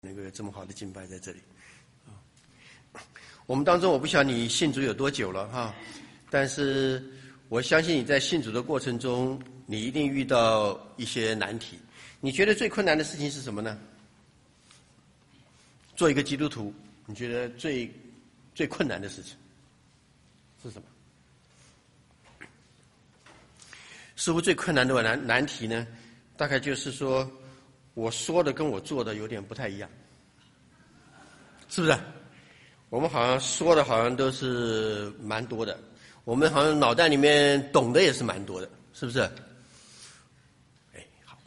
能够有这么好的敬拜在这里。我们当中我不晓得你信主有多久了哈，但是我相信你在信主的过程中，你一定遇到一些难题。你觉得最困难的事情是什么呢？做一个基督徒，你觉得最困难的事情是什么？似乎最困难的难题呢，大概就是说，我说的跟我做的有点不太一样，是不是？我们好像说的好像都是蛮多的，我们好像脑袋里面懂的也是蛮多的，是不是？好，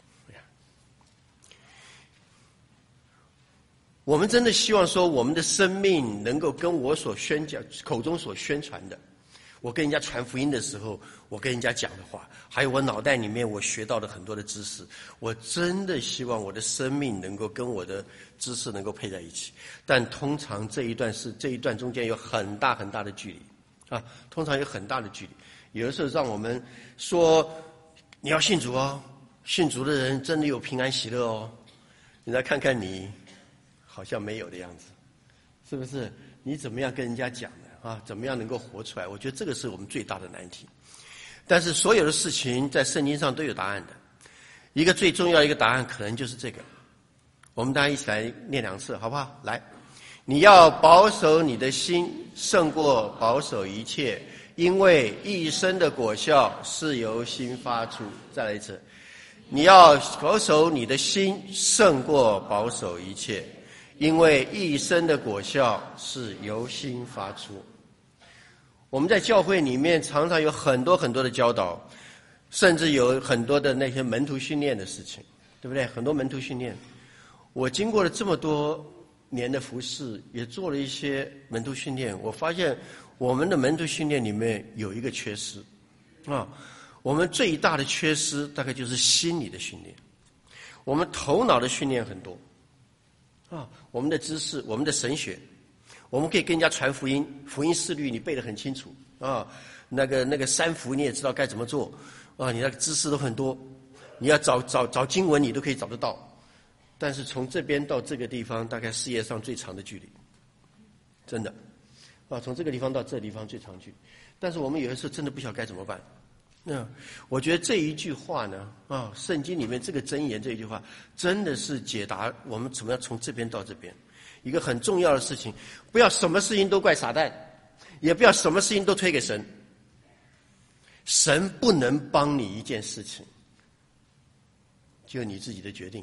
我们真的希望说，我们的生命能够跟我所宣讲、口中所宣传的，我跟人家传福音的时候，我跟人家讲的话，还有我脑袋里面我学到的很多的知识，我真的希望我的生命能够跟我的知识能够配在一起。但通常这一段中间有很大很大的距离啊，通常有很大的距离。有的时候让我们说你要信主哦，信主的人真的有平安喜乐哦，你再看看你，好像没有的样子，是不是？你怎么样跟人家讲的啊？怎么样能够活出来？我觉得这个是我们最大的难题。但是所有的事情在圣经上都有答案的，一个最重要的一个答案可能就是这个。我们大家一起来念2次好不好？来，你要保守你的心胜过保守一切，因为一生的果效是由心发出。再来一次，你要保守你的心胜过保守一切，因为一生的果效是由心发出。我们在教会里面常常有很多很多的教导，甚至有很多的那些门徒训练的事情，对不对？很多门徒训练。我经过了这么多年的服事，也做了一些门徒训练，我发现我们的门徒训练里面有一个缺失啊，我们最大的缺失大概就是心理的训练。我们头脑的训练很多啊，我们的知识，我们的神学，我们可以跟人家传福音，福音4律你背得很清楚啊，那个3福你也知道该怎么做啊，你的知识都很多，你要找经文你都可以找得到。但是从这边到这个地方，大概世界上最长的距离，真的啊，从这个地方到这个地方最长距离。但是我们有的时候真的不晓得该怎么办。我觉得这一句话呢，啊，圣经里面这个箴言这一句话，真的是解答我们怎么样从这边到这边。一个很重要的事情，不要什么事情都怪撒旦，也不要什么事情都推给神。神不能帮你一件事情，就你自己的决定。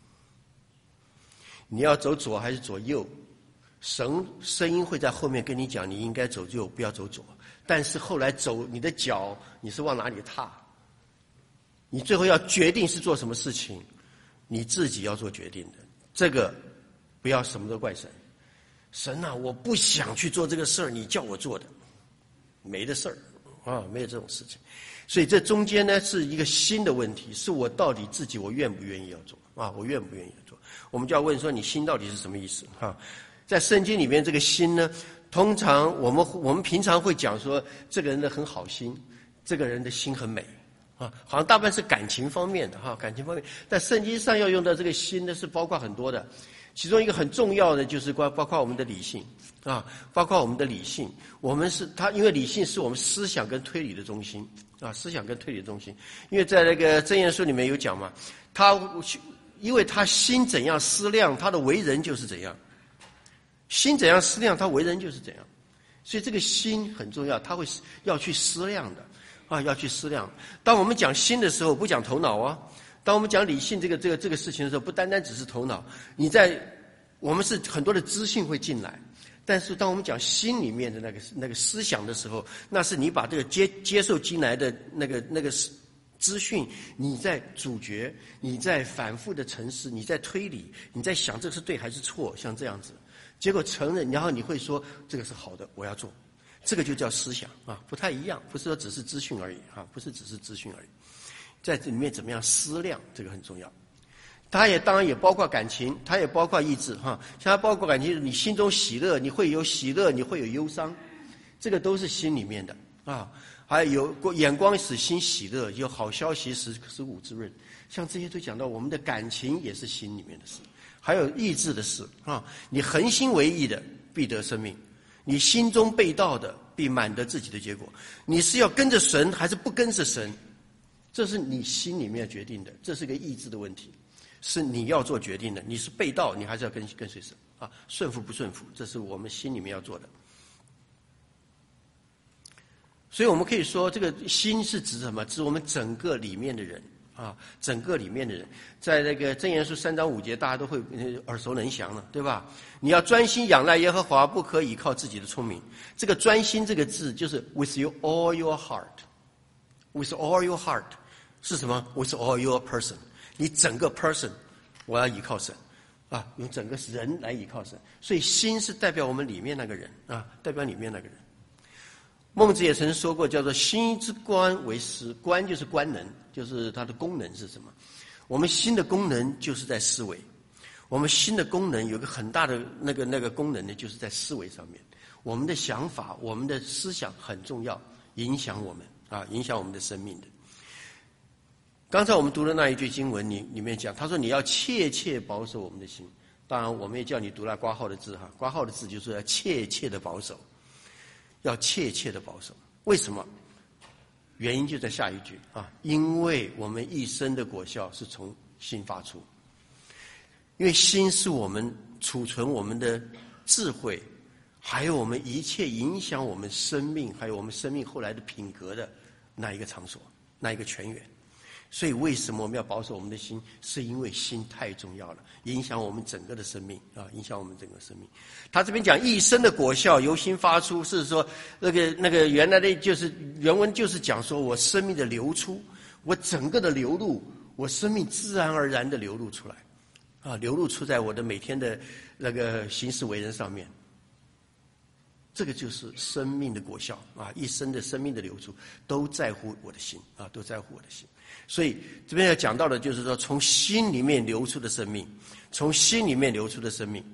你要走左还是走右，神声音会在后面跟你讲，你应该走右，不要走左。但是后来走你的脚，你是往哪里踏？你最后要决定是做什么事情，你自己要做决定的。这个不要什么都怪神。神啊，我不想去做这个事儿，你叫我做的，没的事儿啊，没有这种事情。所以这中间呢是一个新的问题，是我到底自己我愿不愿意要做啊？我愿不愿意要做？我们就要问说，你心到底是什么意思啊？在圣经里面，这个心呢，通常我们平常会讲说，这个人的很好心，这个人的心很美啊，好像大部分是感情方面的哈，感情方面。但圣经上要用到这个心呢，是包括很多的，其中一个很重要的就是包括我们的理性啊，包括我们的理性。我们是因为理性是我们思想跟推理的中心啊，思想跟推理的中心。因为在那个箴言书里面有讲嘛，因为他心怎样思量，他的为人就是怎样。心怎样思量，他为人就是怎样。所以这个心很重要，他要去思量的啊，要去思量。当我们讲心的时候，不讲头脑啊。当我们讲理性这个事情的时候，不单单只是头脑。我们是很多的资讯会进来，但是当我们讲心里面的那个思想的时候，那是你把这个接受进来的那个资讯，你在咀嚼，你在反复的沉思，你在推理，你在想这是对还是错，像这样子，结果承认，然后你会说这个是好的，我要做，这个就叫思想啊，不太一样，不是说只是资讯而已啊，不是只是资讯而已，在这里面怎么样思量，这个很重要。它也当然也包括感情，它也包括意志哈，像它包括感情，你心中喜乐，你会有喜乐，你会有忧伤，这个都是心里面的啊。还有眼光使心喜乐，有好消息使骨滋润，像这些都讲到我们的感情也是心里面的事， 还有意志的事啊。你恒心为义的，必得生命；你心中背道的，必满得自己的结果。你是要跟着神，还是不跟着神？这是你心里面决定的，这是个意志的问题，是你要做决定的。你是背道，你还是要跟随神啊？顺服不顺服，这是我们心里面要做的。所以我们可以说，这个心是指什么？指我们整个里面的人啊，整个里面的人。在那个箴言书3章5节，大家都会耳熟能详了，对吧？你要专心仰赖耶和华，不可倚靠自己的聪明。这个专心这个字就是 with you all your heart，with all your heart 是什么 ？with all your person， 你整个 person， 我要倚靠神啊，用整个人来倚靠神。所以心是代表我们里面那个人啊，代表里面那个人。孟子也曾说过，叫做心之官为思，官就是官能，就是它的功能是什么？我们心的功能就是在思维，我们心的功能有个很大的那个功能呢，就是在思维上面。我们的想法，我们的思想很重要，影响我们啊，影响我们的生命的。刚才我们读的那一句经文里面讲，他说你要切切保守我们的心。当然，我们也叫你读那括号的字哈，括号的字就是要切切的保守。要切切的保守，为什么？原因就在下一句啊，因为我们一生的果效是从心发出，因为心是我们储存我们的智慧，还有我们一切影响我们生命，还有我们生命后来的品格的那一个场所，那一个泉源。所以为什么我们要保守我们的心？是因为心太重要了，影响我们整个的生命啊，影响我们整个生命。他这边讲一生的果效由心发出，是说那个原来的就是原文就是讲说我生命的流出，我整个的流露，我生命自然而然的流露出来啊，流露出在我的每天的那个行事为人上面。这个就是生命的果效啊！一生的生命的流出，都在乎我的心啊，都在乎我的心。所以这边要讲到的就是说，从心里面流出的生命，从心里面流出的生命。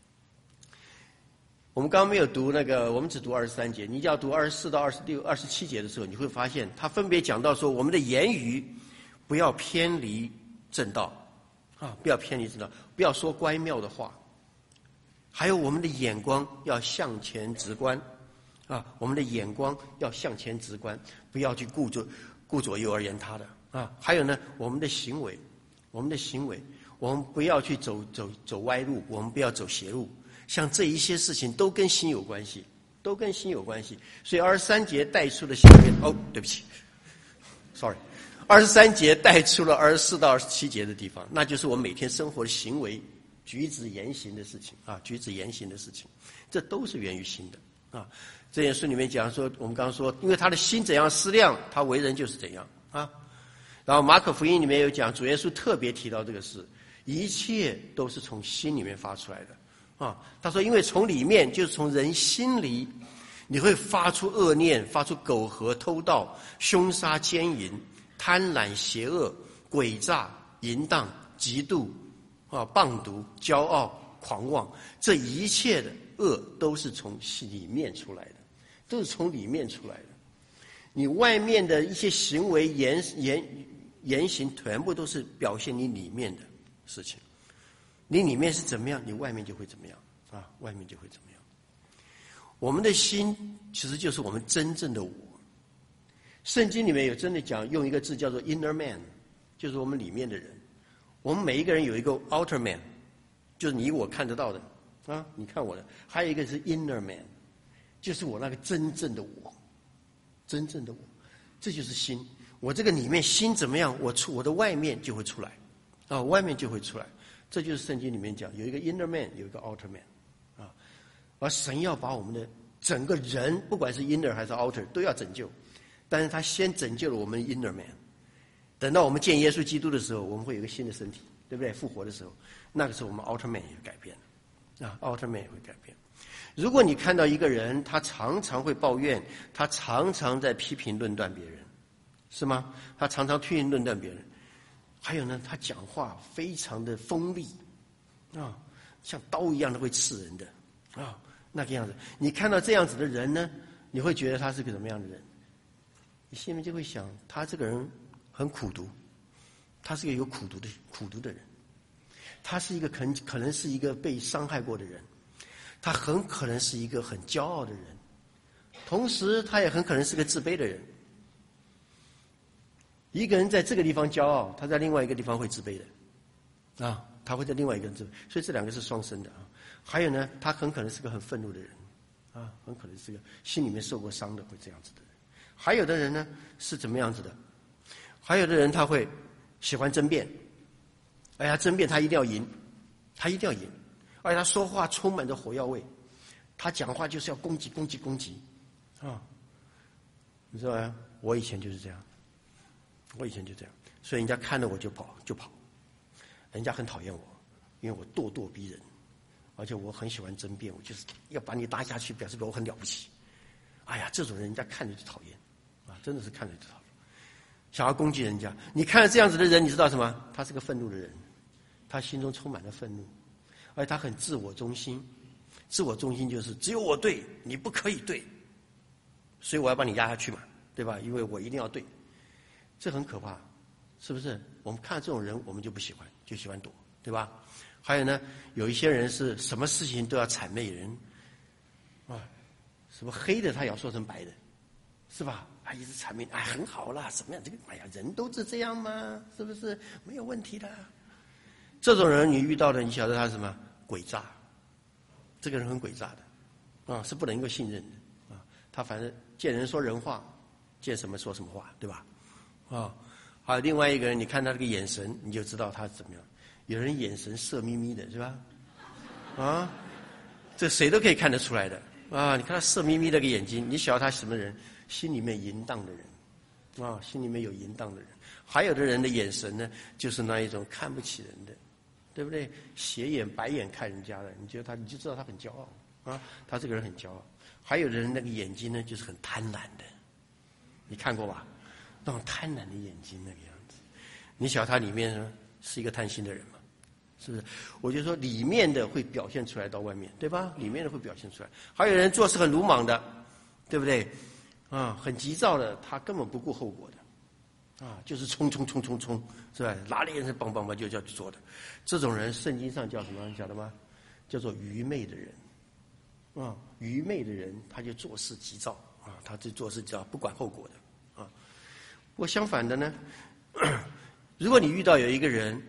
我们刚刚没有读那个，我们只读23节。你要读24到26、27节的时候，你会发现，它分别讲到说，我们的言语不要偏离正道啊，不要偏离正道，不要说乖谬的话。还有我们的眼光要向前直观，啊，我们的眼光要向前直观，不要去顾左右而言他的啊。还有呢，我们的行为，我们不要去走歪路，我们不要走邪路。像这一些事情都跟心有关系，都跟心有关系。所以23节带出了下面对不起 ，sorry， 23节带出了24到27节的地方，那就是我们每天生活的行为。举止言行的事情啊，举止言行的事情，这都是源于心的啊。这件书里面讲说，我们刚刚说，因为他的心怎样思量，他为人就是怎样啊。然后马可福音里面有讲，主耶稣特别提到这个事，一切都是从心里面发出来的啊。他说，因为从里面就是从人心里，你会发出恶念，发出苟合、偷盗、凶杀、奸淫、贪婪、邪恶、诡诈、淫荡、嫉妒。棒毒、骄傲、狂妄，这一切的恶都是从里面出来的，都是从里面出来的。你外面的一些行为、言行，全部都是表现你里面的事情。你里面是怎么样，你外面就会怎么样啊，外面就会怎么样。我们的心其实就是我们真正的我。圣经里面有真的讲，用一个字叫做 inner man， 就是我们里面的人。我们每一个人有一个 outer man， 就是你我看得到的啊，你看我的。还有一个是 inner man， 就是我那个真正的我，真正的我，这就是心。我这个里面心怎么样，我的外面就会出来啊，外面就会出来。这就是圣经里面讲，有一个 inner man， 有一个 outer man 啊。而神要把我们的整个人，不管是 inner 还是 outer， 都要拯救。但是他先拯救了我们 inner man。等到我们见耶稣基督的时候，我们会有一个新的身体，对不对？复活的时候，那个时候我们 outer man 也改变了，啊 outer man 也会改变。如果你看到一个人，他常常会抱怨，他常常在批评论断别人，是吗？他常常批评论断别人。还有呢，他讲话非常的锋利，啊，像刀一样的会刺人的，啊，那个样子。你看到这样子的人呢，你会觉得他是个什么样的人？你心里面就会想，他这个人很苦毒，他是个有苦毒的人， 他是一个可能是一个被伤害过的人，他很可能是一个很骄傲的人，同时他也很可能是个自卑的人。一个人在这个地方骄傲，他在另外一个地方会自卑的，啊，他会在另外一个人自卑，所以这两个是双生的啊。还有呢，他很可能是个很愤怒的人，啊，很可能是个心里面受过伤的，会这样子的人。还有的人呢是怎么样子的？还有的人他会喜欢争辩，哎呀，争辩他一定要赢，他一定要赢，而且他说话充满着火药味，他讲话就是要攻击，啊，你知道吗？我以前就是这样。我以前就这样，所以人家看着我就跑，人家很讨厌我，因为我咄咄逼人，而且我很喜欢争辩，我就是要把你拉下去，表示我很了不起。哎呀，这种人人家看着就讨厌，啊，真的是看着就讨厌，想要攻击人家。你看着这样子的人，你知道什么？他是个愤怒的人，他心中充满了愤怒，而且他很自我中心。自我中心就是只有我对，你不可以对，所以我要把你压下去嘛，对吧？因为我一定要对。这很可怕，是不是？我们看这种人，我们就不喜欢，就喜欢躲，对吧？还有呢，有一些人是什么事情都要谄媚人，啊，什么黑的他也要说成白的，是吧？啊，一直谄媚，哎，很好啦，怎么样？这个，哎呀，人都是这样吗？是不是？没有问题的。这种人你遇到的，你晓得他是什么？诡诈，这个人很诡诈的，啊，是不能够信任的，啊，他反正见人说人话，见什么说什么话，对吧？啊，还有另外一个人，你看他这个眼神，你就知道他是怎么样。有人眼神色眯眯的，是吧？啊，这谁都可以看得出来的啊！你看他色眯眯的个眼睛，你晓得他什么人？心里面淫荡的人，啊，心里面有淫荡的人。还有的人的眼神呢，就是那一种看不起人的，对不对？斜眼白眼看人家的，你觉得他，你就知道他很骄傲啊，他这个人很骄傲。还有的人那个眼睛呢，就是很贪婪的，你看过吧？那种贪婪的眼睛那个样子，你晓得他里面是一个贪心的人吗？是不是？我就说里面的会表现出来到外面，对吧？里面的会表现出来。还有人做事很鲁莽的，对不对？啊，很急躁的，他根本不顾后果的，啊，就是冲，是吧？哪里人是梆梆就叫去做的。这种人圣经上叫什么？你晓得吗？叫做愚昧的人。啊，愚昧的人他就做事急躁啊，他就做事急躁，不管后果的。不过相反的呢，如果你遇到有一个人，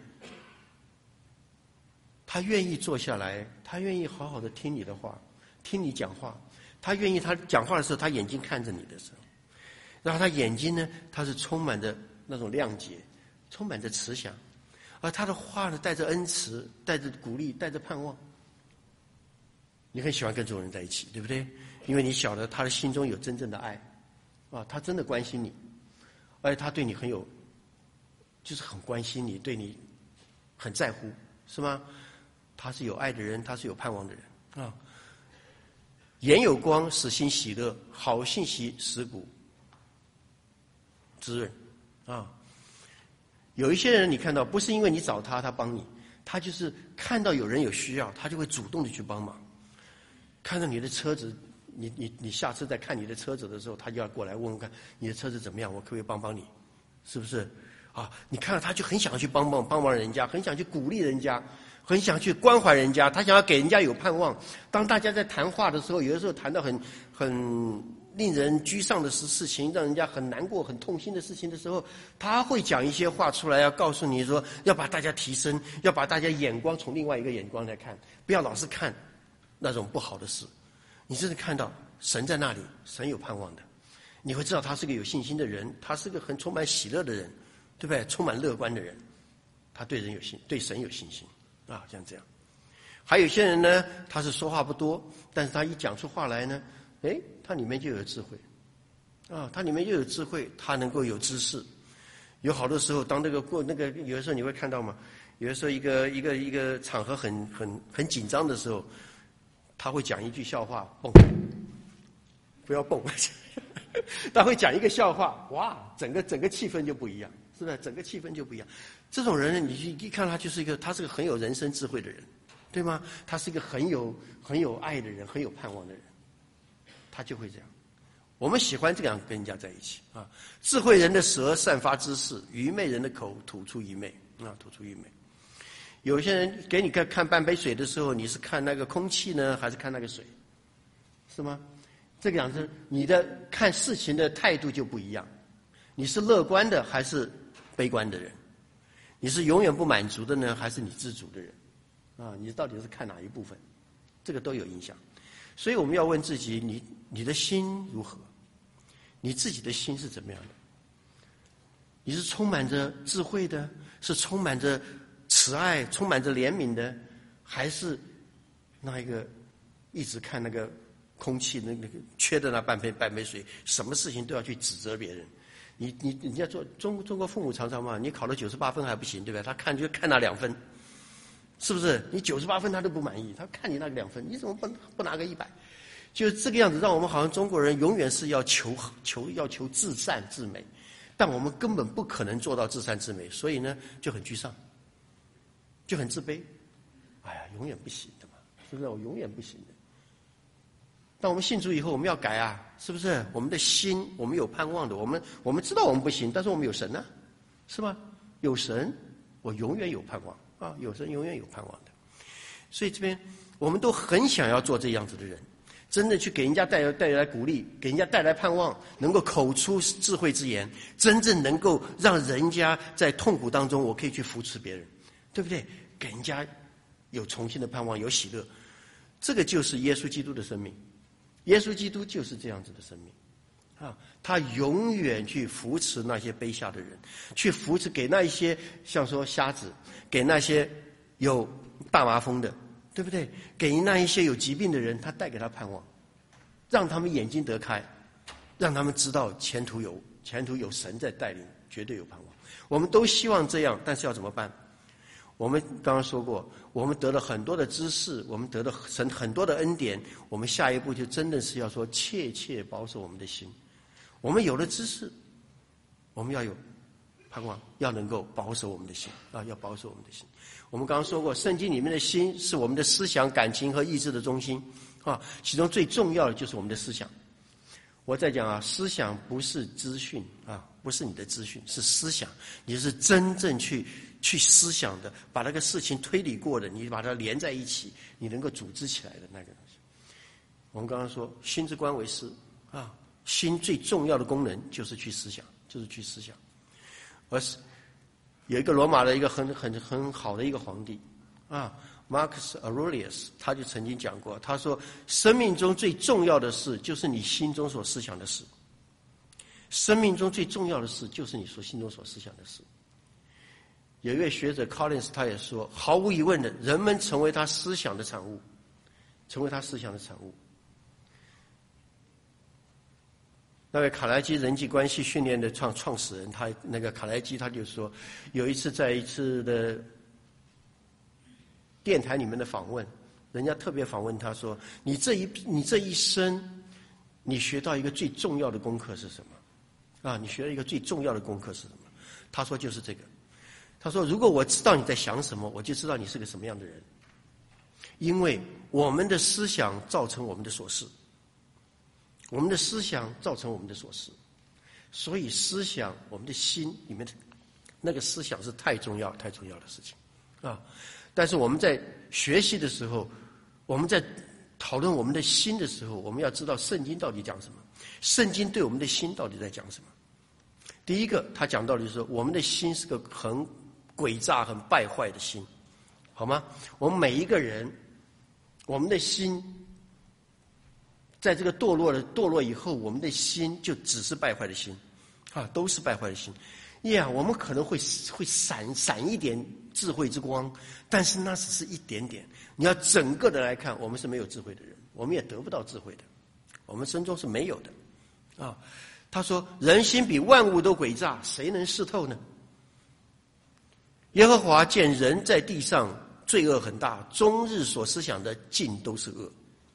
他愿意坐下来，他愿意好好的听你的话，听你讲话，他愿意他讲话的时候，他眼睛看着你的时候，然后他眼睛呢，他是充满着那种谅解，充满着慈祥，而他的话呢，带着恩慈，带着鼓励，带着盼望。你很喜欢跟这种人在一起，对不对？因为你晓得他的心中有真正的爱，啊，他真的关心你。而且他对你很有，就是很关心你，对你很在乎，是吗？他是有爱的人，他是有盼望的人啊。眼有光，使心喜乐，好信息使骨滋润啊。有一些人你看到，不是因为你找他，他帮你，他就是看到有人有需要，他就会主动的去帮忙。看到你的车子。你下次再看你的车子的时候，他就要过来问问看你的车子怎么样，我可不可以帮帮你，是不是？啊，你看到他就很想去帮忙人家，很想去鼓励人家，很想去关怀人家，他想要给人家有盼望。当大家在谈话的时候，有的时候谈到很令人沮丧的事情，让人家很难过、很痛心的事情的时候，他会讲一些话出来，要告诉你说，要把大家提升，要把大家眼光从另外一个眼光来看，不要老是看那种不好的事。你真的看到神在那里，神有盼望的，你会知道他是个有信心的人，他是个很充满喜乐的人，对不对？充满乐观的人，他对人有信，对神有信心啊，像这样。还有些人呢，他是说话不多，但是他一讲出话来呢，他里面就有智慧啊，他里面就有智慧，他能够有知识。有好多时候，当有的时候你会看到嘛，有的时候一个场合很紧张的时候。他会讲一句笑话，蹦，不要蹦。他会讲一个笑话，哇，整个气氛就不一样，是不是？整个气氛就不一样。这种人呢，你一看他就是他是个很有人生智慧的人，对吗？他是一个很有爱的人，很有盼望的人，他就会这样。我们喜欢这样跟人家在一起啊。智慧人的舌散发知识，愚昧人的口吐出愚昧啊，吐出愚昧。 有些人给你看半杯水的时候，你是看那个空气呢，还是看那个水？是吗？这个样子，你的看事情的态度就不一样。你是乐观的还是悲观的人？你是永远不满足的呢，还是你知足的人？啊，你到底是看哪一部分？这个都有影响。所以我们要问自己，你的心如何？你自己的心是怎么样的？你是充满着智慧的，是充满着慈爱、充满着怜悯的，还是那一个一直看那个空气那个缺的那半杯水，什么事情都要去指责别人？你要做中国父母常常嘛，你考了98分还不行，对不对？他就看那2分，是不是？你98分他都不满意，他看你那个2分，你怎么不拿个100？就是这个样子，让我们好像中国人永远是要求至善至美，但我们根本不可能做到至善至美，所以呢就很沮丧，就很自卑。哎呀，永远不行的嘛，是不是？我永远不行的。当我们信主以后，我们要改啊，是不是？我们的心，我们有盼望的，我们知道我们不行，但是我们有神啊，是吧？有神，我永远有盼望啊！有神永远有盼望的。所以这边我们都很想要做这样子的人，真的去给人家带来鼓励，给人家带来盼望，能够口出智慧之言，真正能够让人家在痛苦当中，我可以去扶持别人，对不对？给人家有重新的盼望，有喜乐，这个就是耶稣基督的生命。耶稣基督就是这样子的生命，啊，他永远去扶持那些卑下的人，去扶持给那一些像说瞎子，给那些有大麻风的，对不对？给那一些有疾病的人，他带给他盼望，让他们眼睛得开，让他们知道前途有神在带领，绝对有盼望。我们都希望这样，但是要怎么办？我们刚刚说过，我们得了很多的知识，我们得了神很多的恩典，我们下一步就真的是要说切切保守我们的心。我们有了知识，我们要有盼望，要能够保守我们的心啊，要保守我们的心。我们刚刚说过，圣经里面的心是我们的思想、感情和意志的中心啊，其中最重要的就是我们的思想。我在讲啊，思想不是资讯啊，不是你的资讯，是思想，你是真正去思想的，把那个事情推理过的，你把它连在一起，你能够组织起来的那个东西。我们刚刚说心之官为思啊，心最重要的功能就是去思想，而是有一个罗马的一个很好的一个皇帝啊，Marcus Aurelius， 他就曾经讲过，他说生命中最重要的事就是你心中所思想的事，生命中最重要的事就是你心中所思想的事。有一位学者 Collins 他也说，毫无疑问的，人们成为他思想的产物，那位卡莱基人际关系训练的创始人，他那个卡莱基他就说，有一次在一次的电台里面的访问，人家特别访问他说，你这一生，你学到一个最重要的功课是什么？啊，你学了一个最重要的功课是什么？他说就是这个。他说，如果我知道你在想什么，我就知道你是个什么样的人。因为我们的思想造成我们的所事，我们的思想造成我们的所事，所以思想，我们的心里面的那个思想是太重要的事情啊。但是我们在学习的时候，我们在讨论我们的心的时候，我们要知道圣经到底讲什么，圣经对我们的心到底在讲什么。第一个，他讲到的就是我们的心是个很诡诈、很败坏的心，好吗？我们每一个人，我们的心，在这个堕落以后，我们的心就只是败坏的心，啊，都是败坏的心。我们可能会闪一点智慧之光，但是那只是一点点。你要整个的来看，我们是没有智慧的人，我们也得不到智慧的，我们身中是没有的，啊。他说：“人心比万物都诡诈，谁能识透呢？耶和华见人在地上罪恶很大，终日所思想的尽都是恶。”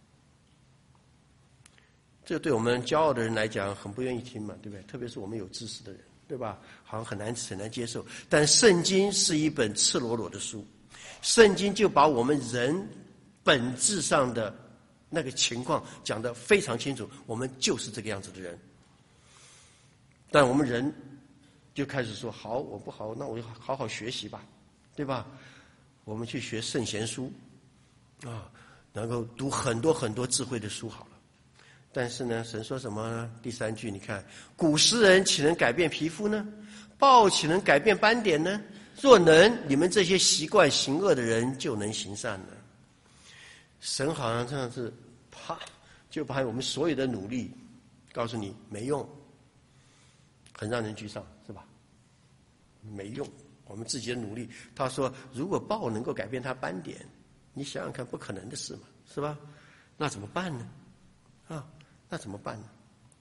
这对我们骄傲的人来讲很不愿意听嘛，对不对？特别是我们有知识的人，对吧？好像很难接受。但圣经是一本赤裸裸的书，圣经就把我们人本质上的那个情况讲得非常清楚，我们就是这个样子的人。但我们人就开始说，好，我不好，那我就好好学习吧，对吧？ 我们去学圣贤书啊，能够读很多很多智慧的书好了。但是呢，神说什么呢？第3句，你看，古时人岂能改变皮肤呢？豹岂能改变斑点呢？若能，你们这些习惯行恶的人就能行善了。神好像这样子，啪，就把我们所有的努力告诉你没用，很让人沮丧，是吧？没用，我们自己的努力。他说，如果豹能够改变它斑点，你想想看，不可能的事嘛，是吧？那怎么办呢？那怎么办呢？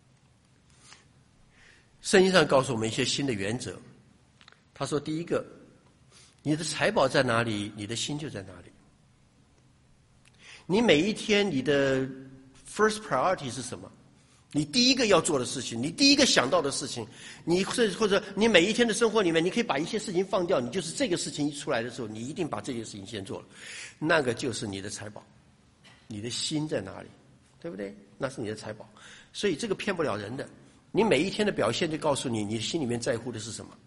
圣经上告诉我们一些新的原则。他说，第一个，你的财宝在哪里，你的心就在哪里。你每一天你的 first priority 是什么？你第一个要做的事情，你第一个想到的事情，你或者你每一天的生活里面，你可以把一些事情放掉，你就是这个事情一出来的时候，你一定把这件事情先做了，那个就是你的财宝。你的心在哪里，对不对？那是你的财宝，所以这个骗不了人的。你每一天的表现就告诉你，你心里面在乎的是什么。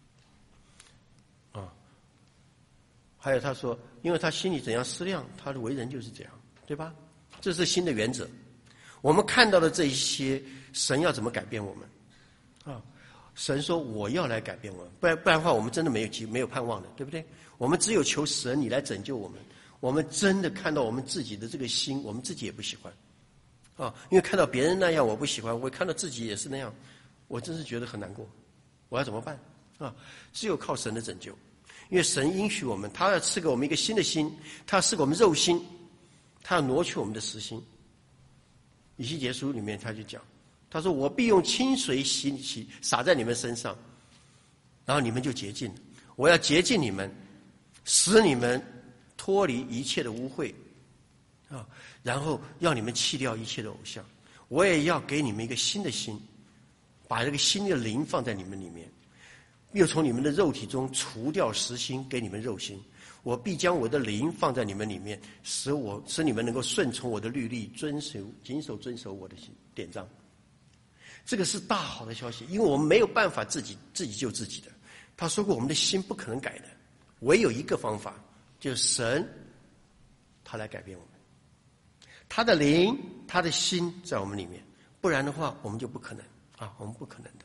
还有他说，因为他心里怎样思量，他的为人就是这样，对吧？这是新的原则。我们看到的这一些，神要怎么改变我们？神说我要来改变我们，不然的话，我们真的没有盼望的，对不对？我们只有求神你来拯救我们。我们真的看到我们自己的这个心，我们自己也不喜欢。因为看到别人那样我不喜欢，我看到自己也是那样，我真是觉得很难过。我要怎么办？只有靠神的拯救。因为神应许我们，他要赐给我们一个新的心，他要赐给我们肉心，他要挪去我们的实心。以西结书里面他就讲，他说我必用清水洗洒在你们身上，然后你们就洁净了。我要洁净你们，使你们脱离一切的污秽然后要你们弃掉一切的偶像。我也要给你们一个新的心，把这个新的灵放在你们里面，又从你们的肉体中除掉实心，给你们肉心。我必将我的灵放在你们里面，使你们能够顺从我的律例，谨守遵守我的典章。这个是大好的消息，因为我们没有办法自己救自己的。他说过，我们的心不可能改的，唯有一个方法，就是神，他来改变我们。他的灵，他的心在我们里面，不然的话，我们就不可能我们不可能的。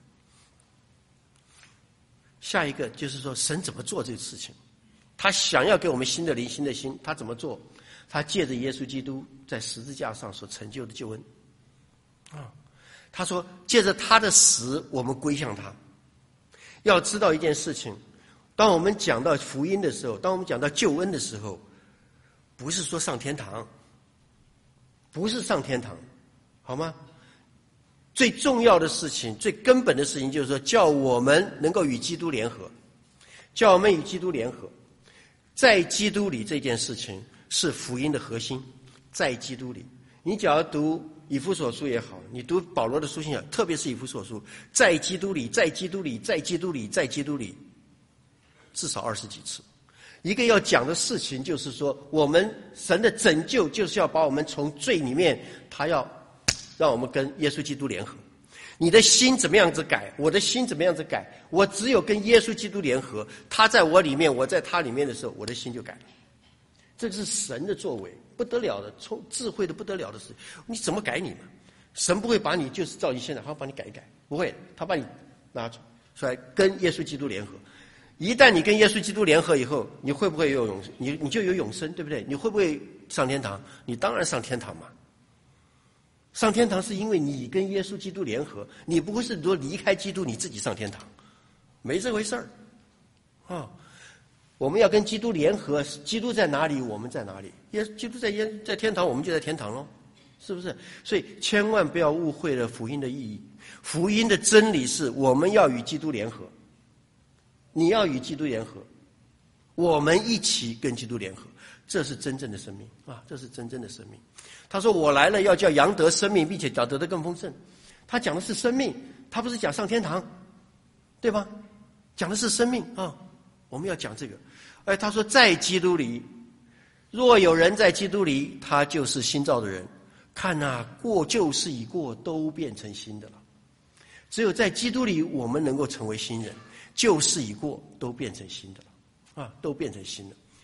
下一个就是说，神怎么做这个事情？他想要给我们新的灵、新的心，他怎么做？他借着耶稣基督在十字架上所成就的救恩他说，借着他的死，我们归向他。要知道一件事情，当我们讲到福音的时候，当我们讲到救恩的时候，不是说上天堂，不是上天堂，好吗？最重要的事情，最根本的事情就是说，叫我们能够与基督联合，叫我们与基督联合。在基督里这件事情是福音的核心，在基督里。你只要读以弗所书也好，你读保罗的书信也好，特别是以弗所书，在基督里，在基督里，在基督里，在基督里，至少20几次。一个要讲的事情就是说，我们神的拯救就是要把我们从罪里面，他要让我们跟耶稣基督联合。你的心怎么样子改，我的心怎么样子改，我只有跟耶稣基督联合，他在我里面，我在他里面的时候，我的心就改了。这是神的作为，不得了的，从智慧的不得了的事。你怎么改你嘛？神不会把你就是照你现在好把你改一改，不会，他把你拿出来跟耶稣基督联合。一旦你跟耶稣基督联合以后，你会不会有永生？你就有永生，对不对？你会不会上天堂？你当然上天堂嘛。上天堂是因为你跟耶稣基督联合，你不会是说离开基督你自己上天堂，没这回事儿我们要跟基督联合，基督在哪里，我们在哪里。基督在天堂，我们就在天堂咯，是不是？所以千万不要误会了福音的意义。福音的真理是我们要与基督联合，你要与基督联合，我们一起跟基督联合，这是真正的生命这是真正的生命。他说我来了要叫羊得生命，并且得得更丰盛。他讲的是生命，他不是讲上天堂，对吧？讲的是生命我们要讲这个。他说在基督里，若有人在基督里，他就是新造的人。看过旧事已过，都变成新的了。只有在基督里，我们能够成为新人，旧事已过，都变成新的了都变成新的。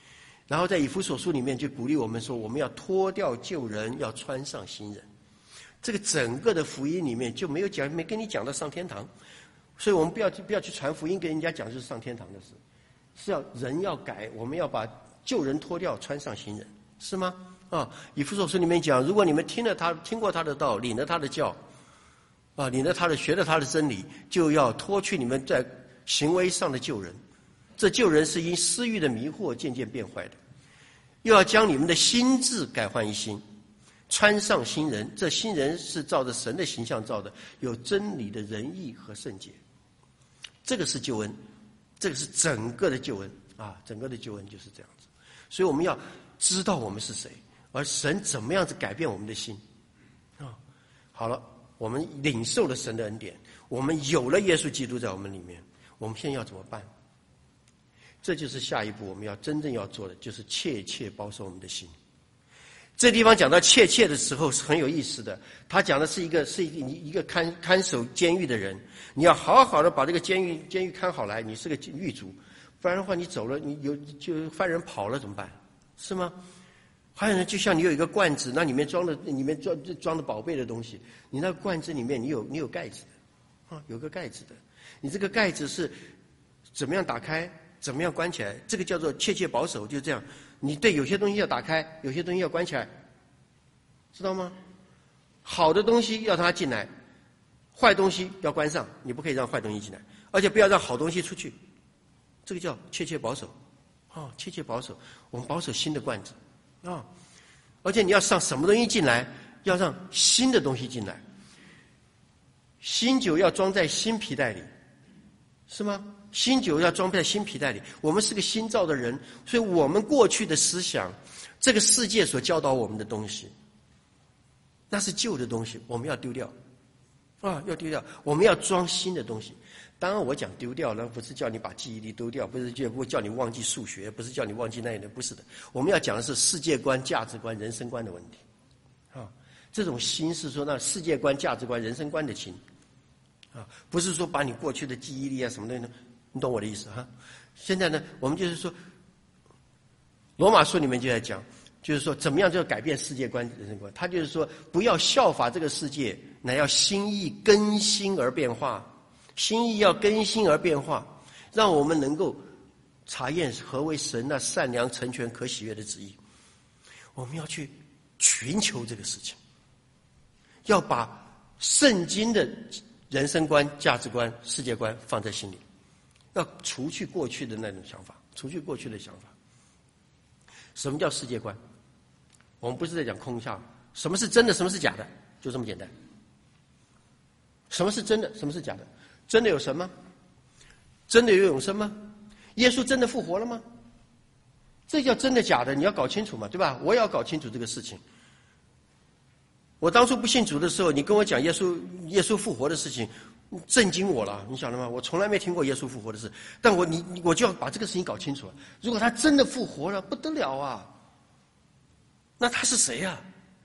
然后在以弗所书里面就鼓励我们说，我们要脱掉旧人，要穿上新人。这个整个的福音里面就没跟你讲到上天堂，所以我们不要去传福音跟人家讲就是上天堂的事，是要人要改，我们要把旧人脱掉，穿上新人，是吗？以弗所书里面讲，如果你们听过他的道，领了他的教，学了他的真理，就要脱去你们在行为上的旧人。这旧人是因私欲的迷惑渐渐变坏的，又要将你们的心志改换一新，穿上新人。这新人是照着神的形象造的，有真理的仁义和圣洁。这个是救恩，这个是整个的救恩整个的救恩就是这样子。所以我们要知道我们是谁，而神怎么样子改变我们的心好了，我们领受了神的恩典，我们有了耶稣基督在我们里面，我们现在要怎么办？这就是下一步我们要真正要做的，就是切切保守我们的心。这地方讲到切切的时候是很有意思的，他讲的是一个看守监狱的人，你要好好的把这个监狱看好来，你是个狱卒，不然的话你走了，就犯人跑了怎么办？是吗？还有呢，就像你有一个罐子，那里面装的宝贝的东西，你那个罐子里面你有盖子的有个盖子的，你这个盖子是怎么样打开，怎么样关起来，这个叫做切切保守，就这样。你对有些东西要打开，有些东西要关起来，知道吗？好的东西要让它进来，坏东西要关上，你不可以让坏东西进来，而且不要让好东西出去，这个叫切切保守切切保守，我们保守新的罐子而且你要上什么东西进来，要让新的东西进来。新酒要装在新皮袋里，是吗？新酒要装在新皮袋里。我们是个新造的人，所以我们过去的思想，这个世界所教导我们的东西，那是旧的东西，我们要丢掉要丢掉，我们要装新的东西。当然我讲丢掉呢，不是叫你把记忆力丢掉，不是叫你忘记数学，不是叫你忘记那一类，不是的。我们要讲的是世界观、价值观、人生观的问题这种心是说那世界观、价值观、人生观的心不是说把你过去的记忆力什么的，你懂我的意思现在呢，我们就是说罗马书里面就在讲，就是说怎么样就要改变世界观、人生观。他就是说不要效法这个世界，乃要心意更新而变化，心意要更新而变化，让我们能够查验何为神那善良、成全、可喜悦的旨意。我们要去寻求这个事情，要把圣经的人生观、价值观、世界观放在心里，要除去过去的那种想法，除去过去的想法。什么叫世界观？我们不是在讲空想，什么是真的，什么是假的，就这么简单。什么是真的，什么是假的？真的有神吗？真的有永生吗？耶稣真的复活了吗？这叫真的假的，你要搞清楚嘛，对吧？我也要搞清楚这个事情。我当初不信主的时候，你跟我讲耶稣复活的事情，震惊我了，你晓得吗？我从来没听过耶稣复活的事，但我就要把这个事情搞清楚了。如果他真的复活了，不得了啊！那他是谁啊？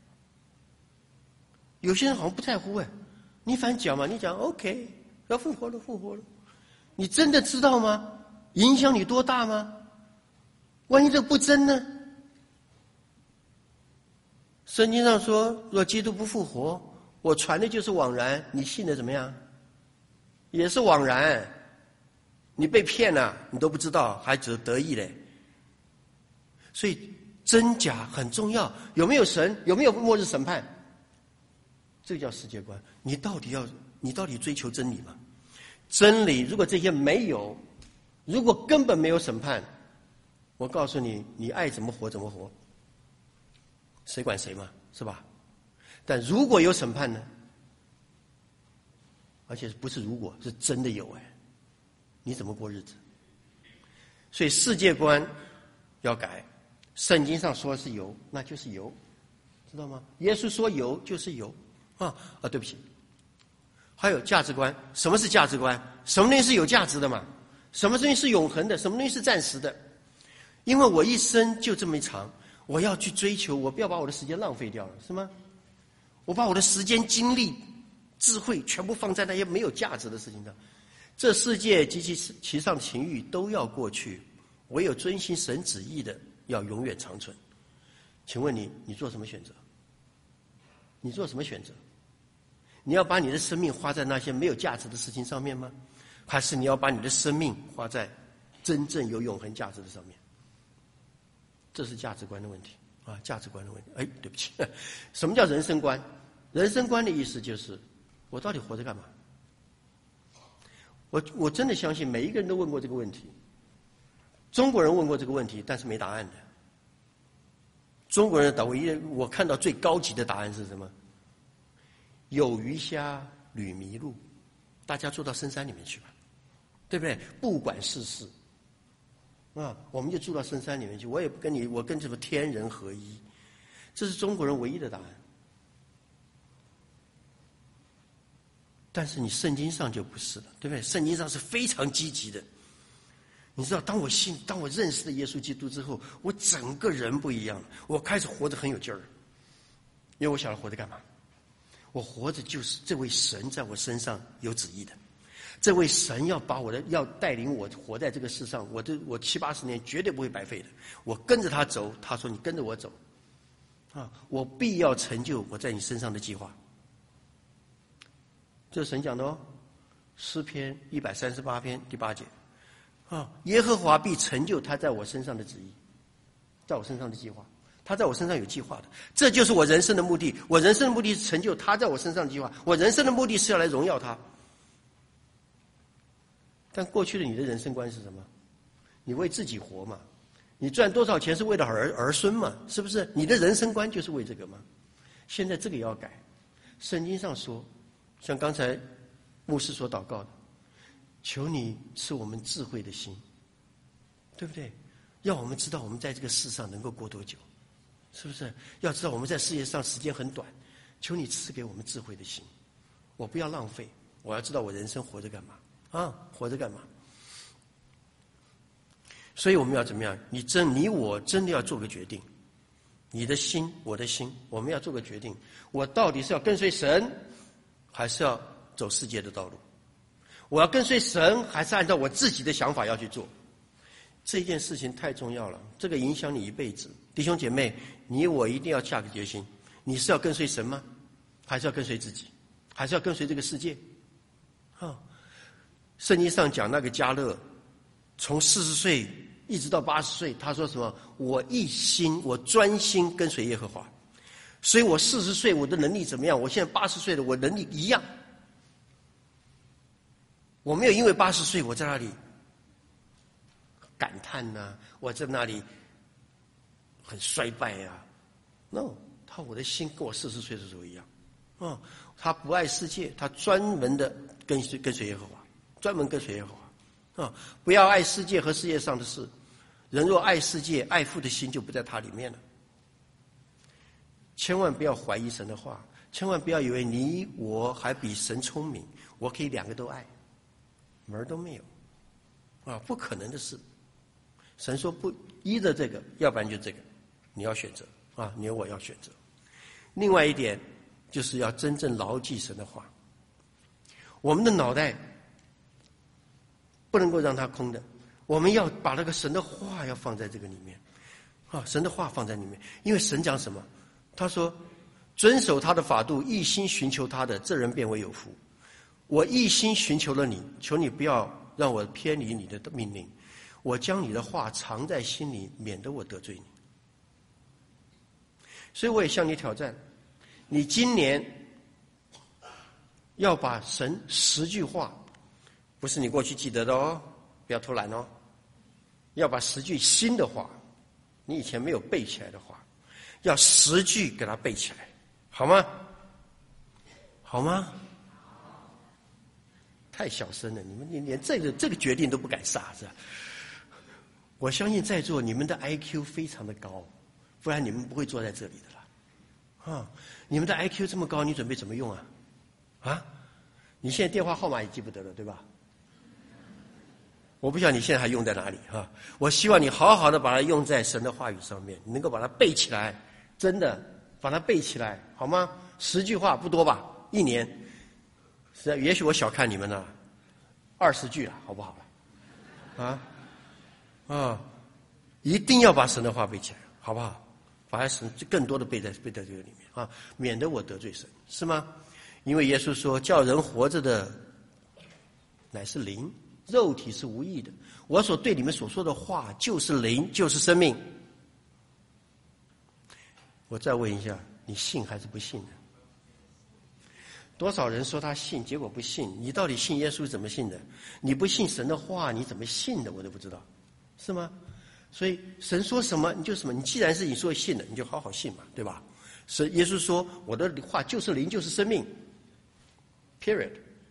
有些人好像不在乎你反正讲嘛，你讲 OK， 要复活了，复活了，你真的知道吗？影响你多大吗？万一这不真呢？圣经上说，若基督不复活，我传的就是枉然，你信的怎么样？也是枉然，你被骗了，你都不知道，还只得意嘞。所以真假很重要，有没有神，有没有末日审判，这个叫世界观。你到底追求真理吗？真理如果这些没有，如果根本没有审判，我告诉你，你爱怎么活怎么活，谁管谁嘛，是吧？但如果有审判呢？而且不是如果，是真的有你怎么过日子？所以世界观要改，圣经上说是有，那就是有，知道吗？耶稣说有就是有对不起。还有价值观，什么是价值观？什么东西是有价值的嘛？什么东西是永恒的？什么东西是暂时的？因为我一生就这么长，我要去追求，我不要把我的时间浪费掉了，是吗？我把我的时间、精力、智慧全部放在那些没有价值的事情上。这世界及其上的情欲都要过去，唯有遵行神旨意的要永远长存。请问你做什么选择？你做什么选择？你要把你的生命花在那些没有价值的事情上面吗？还是你要把你的生命花在真正有永恒价值的上面？这是价值观的问题啊，价值观的问题。哎，对不起，什么叫人生观？人生观的意思就是我到底活着干嘛？我真的相信每一个人都问过这个问题。中国人问过这个问题，但是没答案的。中国人的我看到最高级的答案是什么？有鱼虾屡迷路，大家住到深山里面去吧，对不对？不管世事啊，我们就住到深山里面去。我也不跟你，我跟什么天人合一，这是中国人唯一的答案。但是你圣经上就不是了，对不对？圣经上是非常积极的。你知道，当我认识了耶稣基督之后，我整个人不一样了。我开始活得很有劲儿，因为我晓得活着干嘛。我活着就是这位神在我身上有旨意的，这位神要带领我活在这个世上，我70、80年绝对不会白费的。我跟着他走，他说你跟着我走，啊，我必要成就我在你身上的计划。这是神讲的哦，诗篇138篇第8节，啊，耶和华必成就他在我身上的旨意，在我身上的计划，他在我身上有计划的，这就是我人生的目的。我人生的目的是成就他在我身上的计划，我人生的目的是要来荣耀他。但过去的你的人生观是什么？你为自己活嘛？你赚多少钱是为了儿孙嘛？是不是？你的人生观就是为这个吗？现在这个也要改。圣经上说，像刚才牧师所祷告的，求你赐我们智慧的心，对不对？要我们知道我们在这个世上能够过多久，是不是？要知道我们在世界上时间很短，求你赐给我们智慧的心。我不要浪费，我要知道我人生活着干嘛啊？活着干嘛？所以我们要怎么样？你我真的要做个决定，你的心，我的心，我们要做个决定。我到底是要跟随神，还是要走世界的道路？我要跟随神，还是按照我自己的想法要去做？这件事情太重要了，这个影响你一辈子。弟兄姐妹，你我一定要下个决心，你是要跟随神吗？还是要跟随自己？还是要跟随这个世界？啊，圣经上讲那个迦勒，从40岁一直到80岁，他说什么？我专心跟随耶和华。所以我40岁我的能力怎么样？我现在80岁了，我能力一样。我没有因为80岁我在那里感叹呐，我在那里很衰败呀。No， 我的心跟我40岁的时候一样。他不爱世界，他专门的跟随耶和华，专门跟随耶和华。不要爱世界和世界上的事。人若爱世界，爱父的心就不在他里面了。千万不要怀疑神的话，千万不要以为你我还比神聪明，我可以2个都爱，门儿都没有。不可能的事。神说不，依着这个，要不然就这个，你要选择你我要选择。另外一点就是要真正牢记神的话。我们的脑袋不能够让它空的，我们要把那个神的话要放在这个里面神的话放在里面。因为神讲什么？他说遵守他的法度，一心寻求他的，这人便为有福。我一心寻求了你，求你不要让我偏离你的命令，我将你的话藏在心里，免得我得罪你。所以我也向你挑战，你今年要把神10句话，不是你过去记得的哦，不要偷懒哦，要把10句新的话，你以前没有背起来的话，要10句给它背起来，好吗？好吗？太小声了，你们连这个决定都不敢下，是吧？我相信在座你们的 IQ 非常的高，不然你们不会坐在这里的了。你们的 IQ 这么高，你准备怎么用啊？你现在电话号码也记不得了，对吧？我不晓得你现在还用在哪里我希望你好好的把它用在神的话语上面，你能够把它背起来，真的把它背起来，好吗？10句话不多吧？1年，也许我小看你们了，20句了，好不好了？ 一定要把神的话背起来，好不好？把神更多的背在这个里面啊，免得我得罪神，是吗？因为耶稣说，叫人活着的乃是灵，肉体是无益的。我所对你们所说的话就是灵，就是生命。我再问一下，你信还是不信呢？多少人说他信，结果不信？你到底信耶稣怎么信的？你不信神的话，你怎么信的？我都不知道，是吗？所以神说什么你就什么。你既然是你说信的，你就好好信嘛，对吧？是耶稣说我的话就是灵，就是生命。period。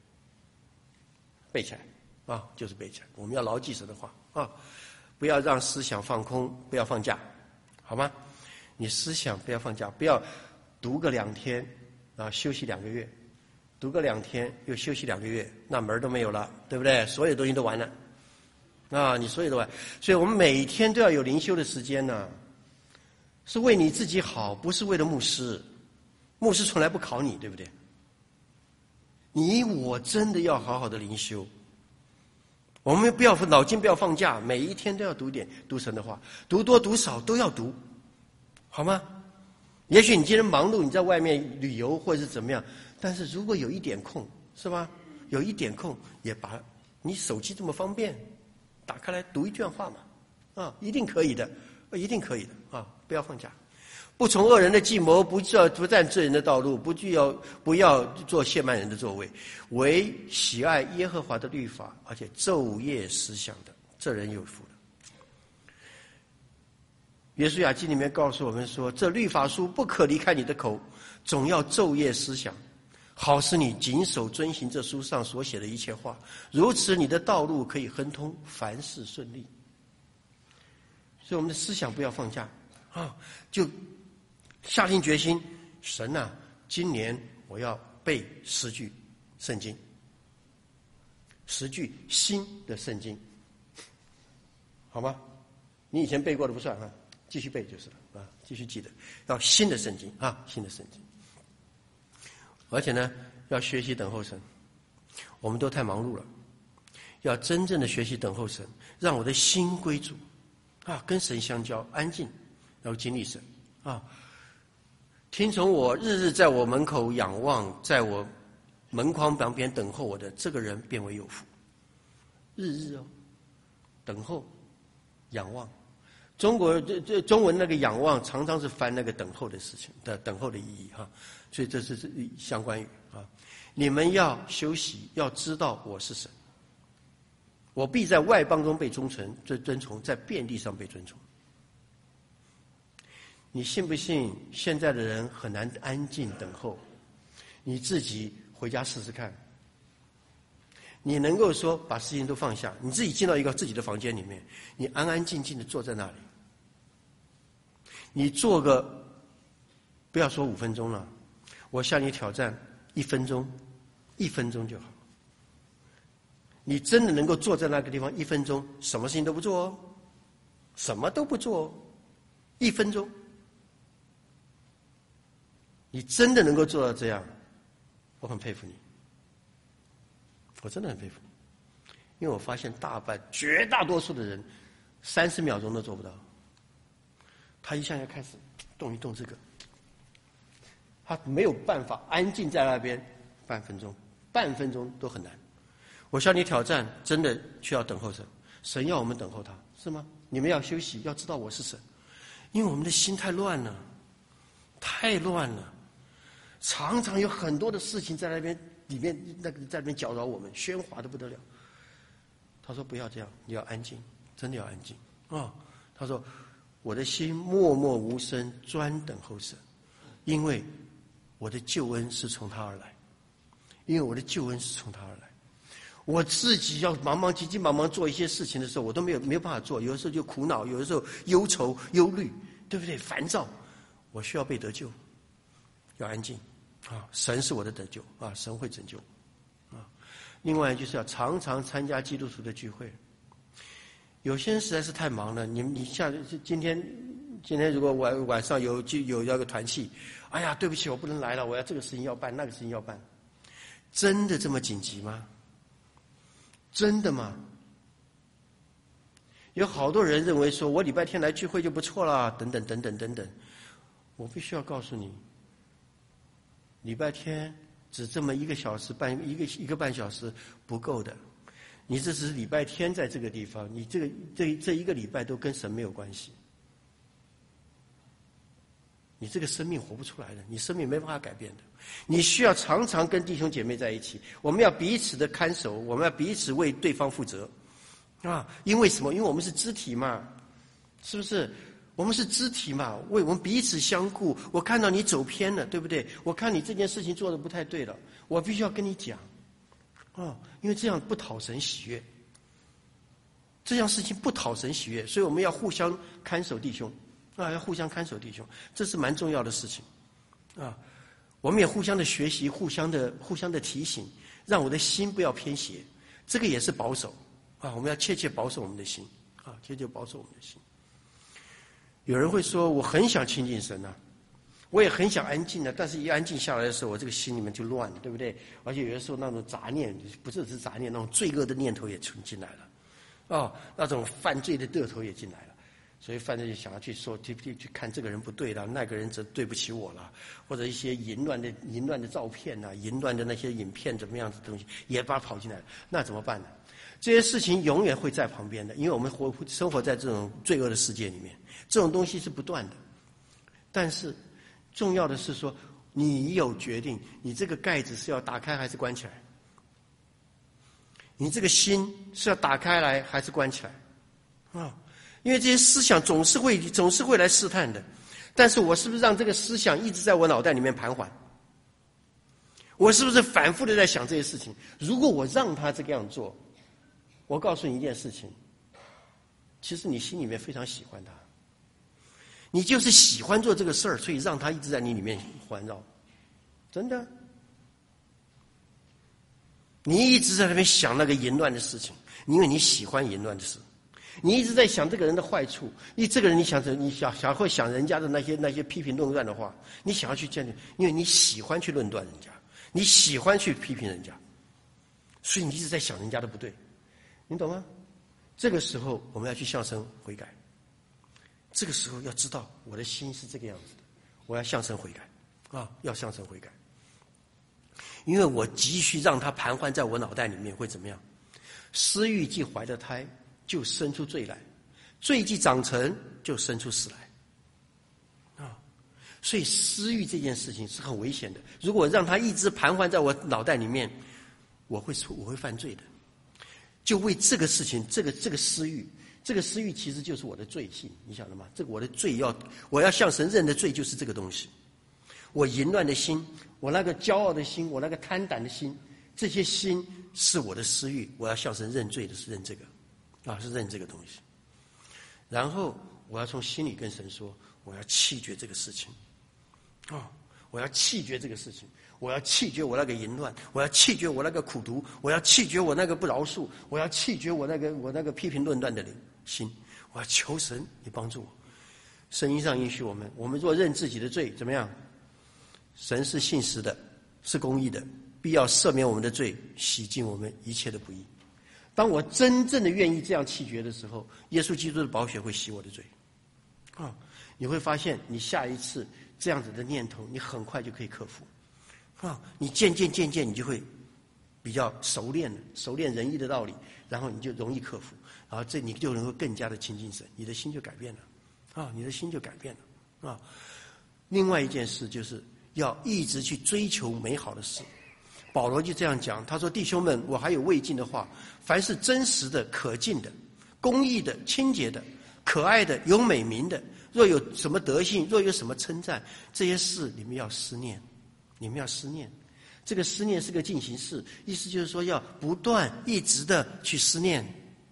背起来啊，就是背起来。我们要牢记神的话啊，不要让思想放空，不要放假，好吗？你思想不要放假，不要读个2天啊，休息2个月，读个2天又休息2个月，那门都没有了，对不对？所有东西都完了啊，你所有都完。所以我们每天都要有灵修的时间呢，是为你自己好，不是为了牧师。牧师从来不考你，对不对？你我真的要好好的灵修，我们不要脑筋不要放假，每一天都要读神的话，读多读少都要读，好吗？也许你今天忙碌，你在外面旅游或者是怎么样，但是如果有一点空，是吧？有一点空，也把你手机这么方便，打开来读一卷话嘛，啊，一定可以的，一定可以的啊！不要放假。不从恶人的计谋，不占罪人的道路，不要做亵慢人的座位，唯喜爱耶和华的律法，而且昼夜思想的，这人有福了。约书亚记里面告诉我们说，这律法书不可离开你的口，总要昼夜思想，好使你谨守遵行这书上所写的一切话，如此你的道路可以亨通，凡事顺利。所以我们的思想不要放假啊，就下定决心，神啊，今年我要背10句圣经，10句新的圣经，好吗？你以前背过的不算啊，继续背就是了啊，继续记得要新的圣经啊，新的圣经。而且呢，要学习等候神，我们都太忙碌了，要真正的学习等候神，让我的心归主啊，跟神相交，安静，然后经历神啊。听从我，日日在我门口仰望，在我门框旁边等候我的，这个人变为有福。日日哦，等候，仰望。中文那个仰望常常是翻那个等候的事情的等候的意义哈，所以这是相关语啊。你们要休息，要知道我是神，我必在外邦中被尊崇，在遍地上被尊崇。你信不信现在的人很难安静等候？你自己回家试试看。你能够说把事情都放下，你自己进到一个自己的房间里面，你安安静静的坐在那里，你做个不要说5分钟了，我向你挑战1分钟，1分钟就好。你真的能够坐在那个地方1分钟，什么事情都不做哦，什么都不做哦，1分钟。你真的能够做到这样，我很佩服你，我真的很佩服你，因为我发现绝大多数的人30秒钟都做不到。他一下要开始动一动这个，他没有办法安静在那边半分钟都很难。我向你挑战，真的需要等候神，神要我们等候他，是吗？你们要休息，要知道我是神，因为我们的心太乱了，常常有很多的事情在那边里面在那边搅扰我们，喧哗的不得了。他说不要这样，你要安静，真的要安静啊！他说我的心默默无声，专等候神，因为我的救恩是从他而来，我自己要急急忙忙做一些事情的时候，我都没有办法做，有的时候就苦恼，有的时候忧愁忧虑，对不对？烦躁，我需要被得救，要安静啊！神是我的得救啊，神会拯救啊。另外就是要常常参加基督徒的聚会。有些人实在是太忙了，你像今天如果晚上有那个团契，哎呀，对不起，我不能来了，我要这个事情要办，那个事情要办，真的这么紧急吗？真的吗？ 有好多人认为说我礼拜天来聚会就不错啦，等等等等等等。我必须要告诉你，礼拜天只这么1个小时一个半小时不够的。你这只是礼拜天在这个地方，你这一个礼拜都跟神没有关系。你这个生命活不出来的，你生命没办法改变的。你需要常常跟弟兄姐妹在一起，我们要彼此的看守，我们要彼此为对方负责。因为什么？因为我们是肢体嘛，是不是？我们是肢体嘛，为我们彼此相顾。我看到你走偏了，对不对？我看你这件事情做得不太对了，我必须要跟你讲。因为这样不讨神喜悦，这样事情不讨神喜悦，所以我们要互相看守弟兄，要互相看守弟兄，这是蛮重要的事情。我们也互相的学习，互相的提醒，让我的心不要偏斜，这个也是保守。我们要切切保守我们的心，切切保守我们的心。有人会说，我很想亲近神我也很想安静但是一安静下来的时候，我这个心里面就乱了，对不对？而且有的时候那种杂念，不只是杂念，那种罪恶的念头也存进来了，那种犯罪的念头也进来了。所以犯罪就想要去说，去看这个人不对了，那个人则对不起我了，或者一些淫乱的照片淫乱的那些影片怎么样子的东西也把它跑进来了，那怎么办呢？这些事情永远会在旁边的，因为我们生活在这种罪恶的世界里面，这种东西是不断的。但是重要的是说，你有决定，你这个盖子是要打开还是关起来？你这个心是要打开来还是关起来？因为这些思想总是会来试探的。但是我是不是让这个思想一直在我脑袋里面盘桓？我是不是反复的在想这些事情？如果我让他这个样做，我告诉你一件事情，其实你心里面非常喜欢他，你就是喜欢做这个事儿，所以让他一直在你里面环绕，真的。你一直在那边想那个淫乱的事情，因为你喜欢淫乱的事，你一直在想这个人的坏处，这个人你想会想人家的那些批评论断的话，你想要去见，因为你喜欢去论断人家，你喜欢去批评人家，所以你一直在想人家的不对。你懂吗？这个时候我们要去向神悔改，这个时候要知道我的心是这个样子的，我要向神悔改要向神悔改。因为我急需让它盘桓在我脑袋里面，会怎么样？私欲既怀了胎，就生出罪来；罪既长成，就生出死来。所以私欲这件事情是很危险的。如果让它一直盘桓在我脑袋里面，我会犯罪的。就为这个事情，这个私欲，这个私欲其实就是我的罪性，你晓得吗？这个我的罪我要向神认的罪就是这个东西。我淫乱的心，我那个骄傲的心，我那个贪胆的心，这些心是我的私欲，我要向神认罪的是认这个，是认这个东西。然后我要从心里跟神说，我要弃绝这个事情，我要弃绝这个事情。我要弃绝我那个淫乱，我要弃绝我那个苦毒，我要弃绝我那个不饶恕，我要弃绝我那个批评论断的心。我要求神，你帮助我。圣经上允许我们若认自己的罪，怎么样？神是信实的，是公义的，必要赦免我们的罪，洗净我们一切的不义。当我真正的愿意这样弃绝的时候，耶稣基督的宝血会洗我的罪。你会发现，你下一次这样子的念头，你很快就可以克服。你渐渐你就会比较熟练仁义的道理，然后你就容易克服，然后你就能够更加的亲近神，你的心就改变了，你的心就改变了。另外一件事就是要一直去追求美好的事。保罗就这样讲，他说：“弟兄们，我还有未尽的话，凡是真实的、可敬的、公义的、清洁的、可爱的、有美名的，若有什么德行，若有什么称赞，这些事你们要思念。”你们要思念，这个思念是个进行式，意思就是说要不断一直的去思念，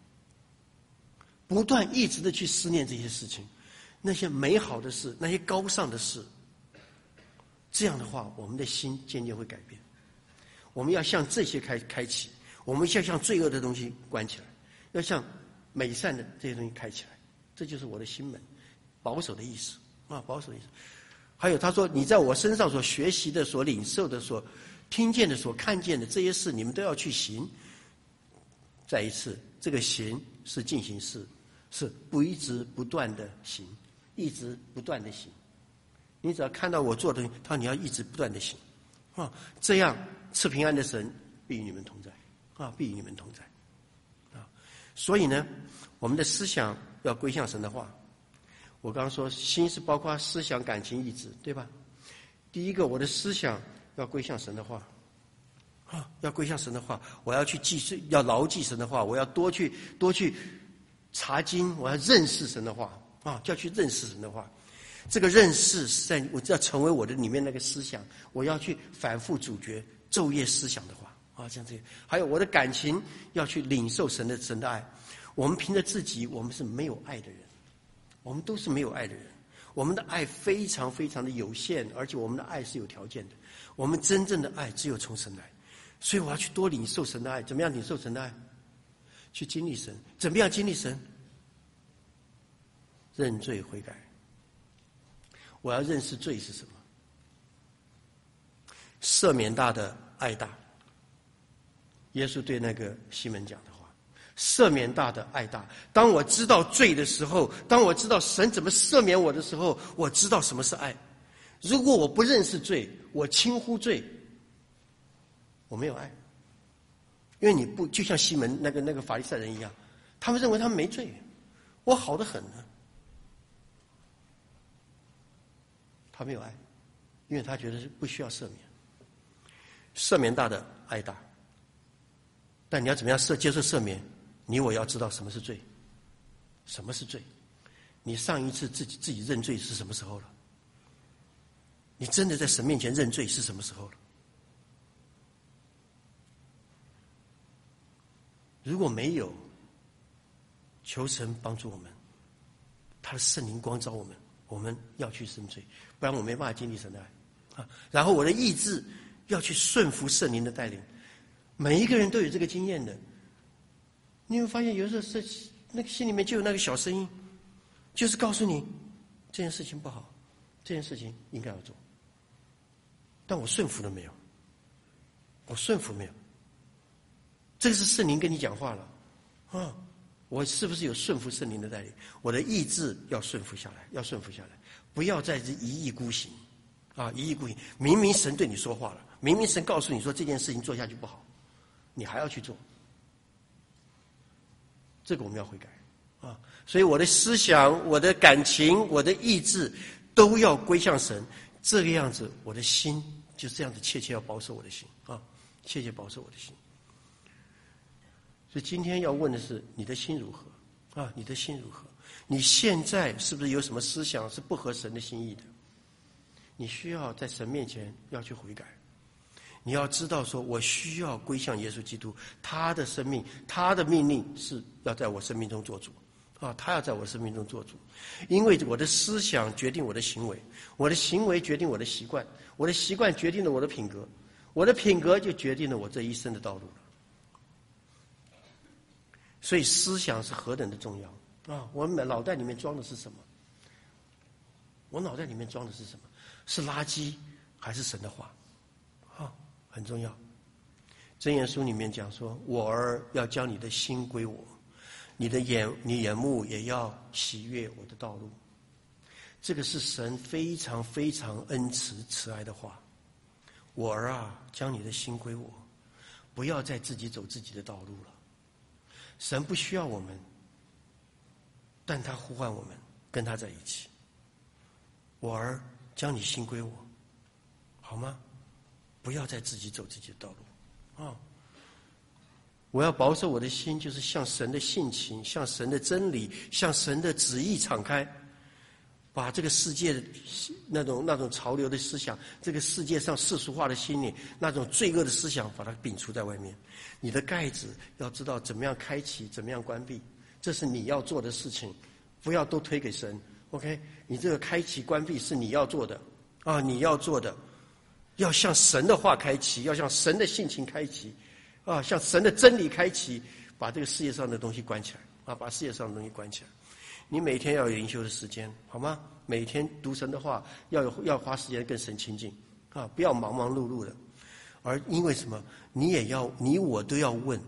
不断一直的去思念这些事情，那些美好的事，那些高尚的事。这样的话，我们的心渐渐会改变。我们要向这些开启，我们要向罪恶的东西关起来，要向美善的这些东西开起来。这就是我的心门，保守的意思保守的意思。还有他说，你在我身上所学习的、所领受的、所听见的、所看见的这些事，你们都要去行。再一次，这个行是进行式， 是不一直不断的行，一直不断的行。你只要看到我做的东西，他说你要一直不断的行，这样赐平安的神必与你们同在，必与你们同在，所以呢，我们的思想要归向神的话。我刚刚说心是包括思想、感情、意志，对吧？第一个，我的思想要归向神的话，要归向神的话，我要去记，要牢记神的话，我要多去查经，我要认识神的话，就要去认识神的话。这个认识是在我要成为我的里面那个思想，我要去反复咀嚼昼夜思想的话，像这个。还有我的感情要去领受神的爱。我们凭着自己，我们是没有爱的人，我们都是没有爱的人。我们的爱非常非常的有限，而且我们的爱是有条件的。我们真正的爱只有从神来，所以我要去多领受神的爱。怎么样领受神的爱？去经历神。怎么样经历神？认罪悔改。我要认识罪是什么？赦免大的爱大。耶稣对那个西门讲的话，赦免大的爱大。当我知道罪的时候，当我知道神怎么赦免我的时候，我知道什么是爱。如果我不认识罪，我轻忽罪，我没有爱。因为你不就像西门那个法利赛人一样，他们认为他们没罪，我好得很呢。他没有爱，因为他觉得不需要赦免。赦免大的爱大，但你要怎么样接受赦免？你我要知道什么是罪，什么是罪。你上一次自己认罪是什么时候了？你真的在神面前认罪是什么时候了？如果没有，求神帮助我们，他的圣灵光照我们，我们要去认罪，不然我没办法经历神的爱。然后我的意志要去顺服圣灵的带领。每一个人都有这个经验的。你会发现有的时候那个心里面就有那个小声音，就是告诉你这件事情不好，这件事情应该要做。但我顺服了没有？我顺服没有？这个是圣灵跟你讲话了，我是不是有顺服圣灵的带领？我的意志要顺服下来，要顺服下来，不要再一意孤行，一意孤行。明明神对你说话了，明明神告诉你说这件事情做下去不好，你还要去做，这个我们要悔改所以我的思想、我的感情、我的意志都要归向神，这个样子，我的心就这样子切切要保守我的心切切保守我的心。所以今天要问的是你的心如何你的心如何？你现在是不是有什么思想是不合神的心意的？你需要在神面前要去悔改。你要知道说，我需要归向耶稣基督，他的生命，他的命令是要在我生命中做主他要在我生命中做主。因为我的思想决定我的行为，我的行为决定我的习惯，我的习惯决定了我的品格，我的品格就决定了我这一生的道路了。所以思想是何等的重要我们脑袋里面装的是什么？我脑袋里面装的是什么？是垃圾还是神的话很重要。箴言书里面讲说，我儿要将你的心归我，你眼目也要喜悦我的道路。这个是神非常非常恩慈慈爱的话。我儿将你的心归我，不要再自己走自己的道路了。神不需要我们，但他呼唤我们跟他在一起。我儿将你心归我，好吗？不要再自己走自己的道路我要保守我的心，就是向神的性情，向神的真理，向神的旨意敞开，把这个世界的那种潮流的思想，这个世界上世俗化的心理，那种罪恶的思想，把它摒除在外面。你的盖子要知道怎么样开启，怎么样关闭，这是你要做的事情，不要都推给神。OK， 你这个开启关闭是你要做的你要做的，要向神的话开启，要向神的性情开启向神的真理开启，把这个世界上的东西关起来把世界上的东西关起来。你每天要有灵修的时间，好吗？每天读神的话，要花时间跟神亲近不要忙忙碌碌的。而因为什么？你我都要问，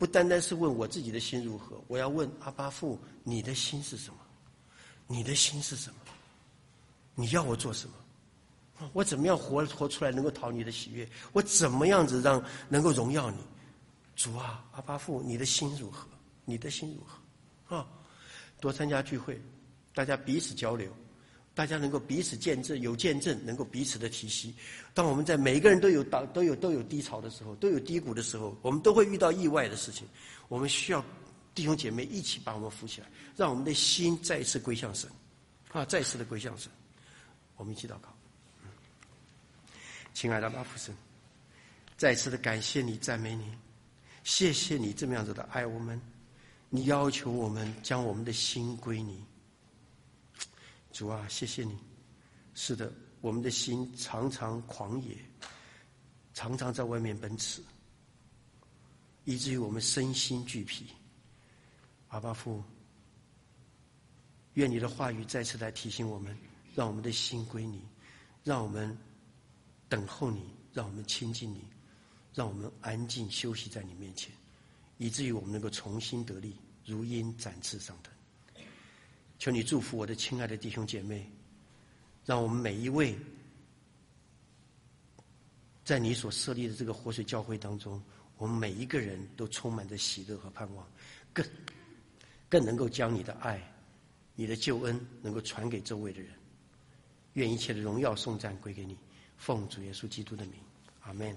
不单单是问我自己的心如何，我要问阿爸父，你的心是什么？你的心是什么？你要我做什么？我怎么样活出来能够讨你的喜悦？我怎么样子能够荣耀你？主啊，阿爸父，你的心如何？你的心如何？啊，多参加聚会，大家彼此交流，大家能够彼此见证，有见证，能够彼此的提携。当我们在每一个人都有低潮的时候，都有低谷的时候，我们都会遇到意外的事情。我们需要弟兄姐妹一起把我们扶起来，让我们的心再一次归向神，再一次的归向神。我们一起祷告。亲爱的阿爸父神，再次的感谢你，赞美你，谢谢你这么样子的爱我们，你要求我们将我们的心归你。主啊，谢谢你。是的，我们的心常常狂野，常常在外面奔驰，以至于我们身心俱疲。阿爸父，愿你的话语再次来提醒我们，让我们的心归你，让我们等候你，让我们亲近你，让我们安静休息在你面前，以至于我们能够重新得力，如鹰展翅上腾。求你祝福我的亲爱的弟兄姐妹，让我们每一位在你所设立的这个活水教会当中，我们每一个人都充满着喜乐和盼望，更能够将你的爱、你的救恩能够传给周围的人。愿一切的荣耀颂赞归给你，奉主耶稣基督的名，阿们。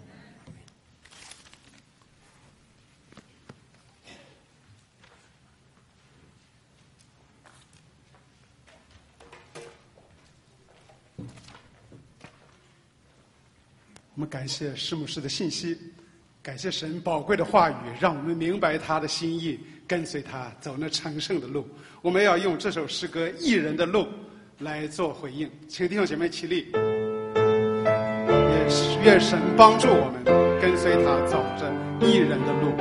我们感谢施牧师的信息，感谢神宝贵的话语，让我们明白他的心意，跟随他走那成圣的路。我们要用这首诗歌《义人的路》来做回应，请弟兄姐妹起立，也愿神帮助我们跟随他走着义人的路。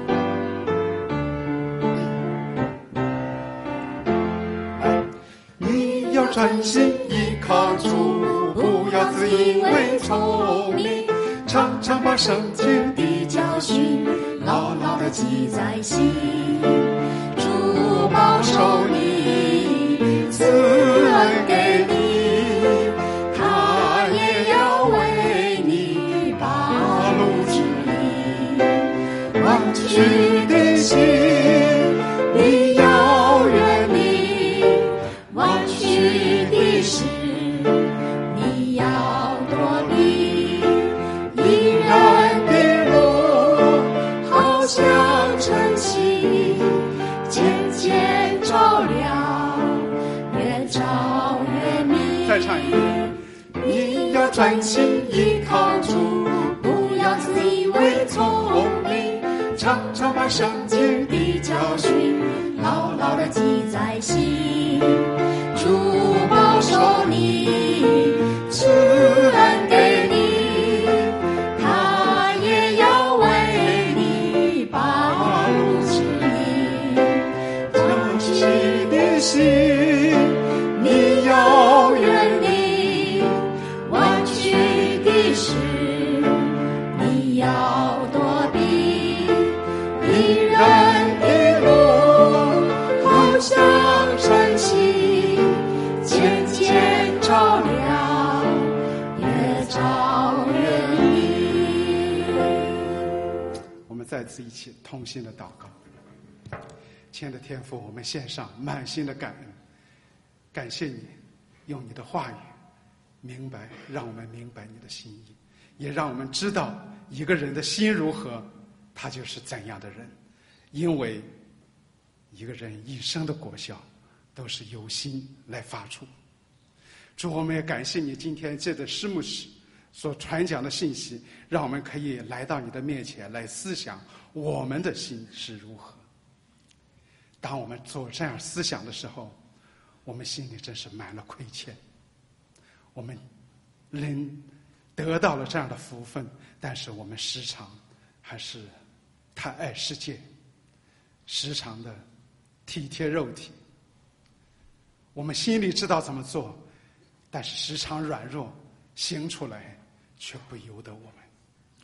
你要专心依靠主，不要自以为聪明，常常把圣经的教训牢牢地记在心。主保守你，赐恩给你，他也要为你把路指引。弯曲的心你要远离，弯曲的事你要躲避。义人的路好像晨曦，渐渐照亮，越照越明。再唱一遍。你要专心依靠主，不要自以为聪明，常常把圣经的教训牢牢地记在心。主保守你，赐恩给你，他也要为你把路指引。弯曲的心你要远离，弯曲的事你要躲避。义人的路好像晨曦，渐渐照亮，越照越明。我们再次一起同心的祷告。亲爱的天父，我们献上满心的感恩，感谢你用你的话语让我们明白你的心意，也让我们知道一个人的心如何，他就是怎样的人。因为一个人一生的果效都是由心来发出。主，我们也感谢你今天借着施牧师所传讲的信息，让我们可以来到你的面前来思想我们的心是如何。当我们做这样思想的时候，我们心里真是满了亏欠。我们人得到了这样的福分，但是我们时常还是太爱世界，时常的体贴肉体。我们心里知道怎么做，但是时常软弱，行出来却不由得我们。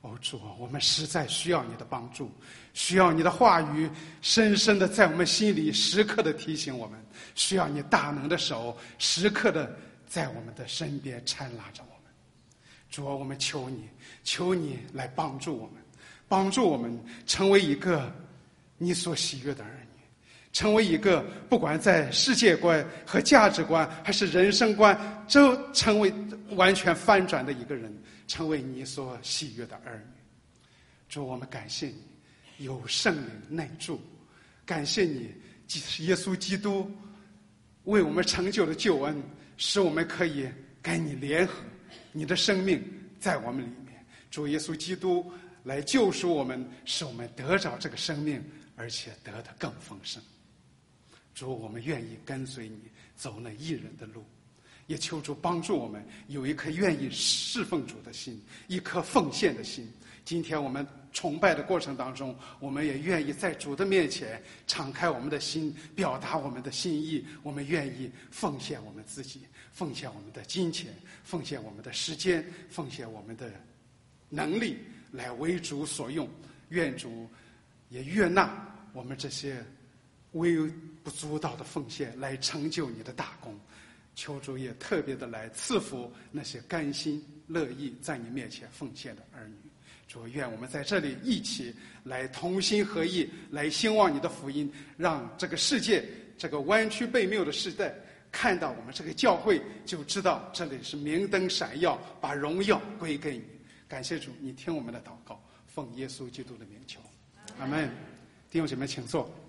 哦，主啊，我们实在需要你的帮助，需要你的话语深深的在我们心里时刻的提醒我们，需要你大能的手时刻的在我们的身边搀拉着我们。主啊，我们求你来帮助我们，帮助我们成为一个你所喜悦的儿女，成为一个不管在世界观和价值观还是人生观都成为完全翻转的一个人，成为你所喜悦的儿女。主，我们感谢你有圣灵内住，感谢你耶稣基督为我们成就的救恩，使我们可以跟你联合，你的生命在我们里面。主耶稣基督来救赎我们，使我们得着这个生命，而且得的更丰盛。主，我们愿意跟随你走那义人的路，也求主帮助我们有一颗愿意侍奉主的心，一颗奉献的心。今天我们崇拜的过程当中，我们也愿意在主的面前敞开我们的心，表达我们的心意。我们愿意奉献我们自己，奉献我们的金钱，奉献我们的时间，奉献我们的能力，来为主所用。愿主也悦纳我们这些微不足道的奉献，来成就你的大功。求主也特别的来赐福那些甘心乐意在你面前奉献的儿女。主，愿我们在这里一起来同心合意，来兴旺你的福音，让这个世界，这个弯曲悖谬的时代，看到我们这个教会，就知道这里是明灯闪耀，把荣耀归给你。感谢主，你听我们的祷告，奉耶稣基督的名求，阿门。弟兄姐妹请坐。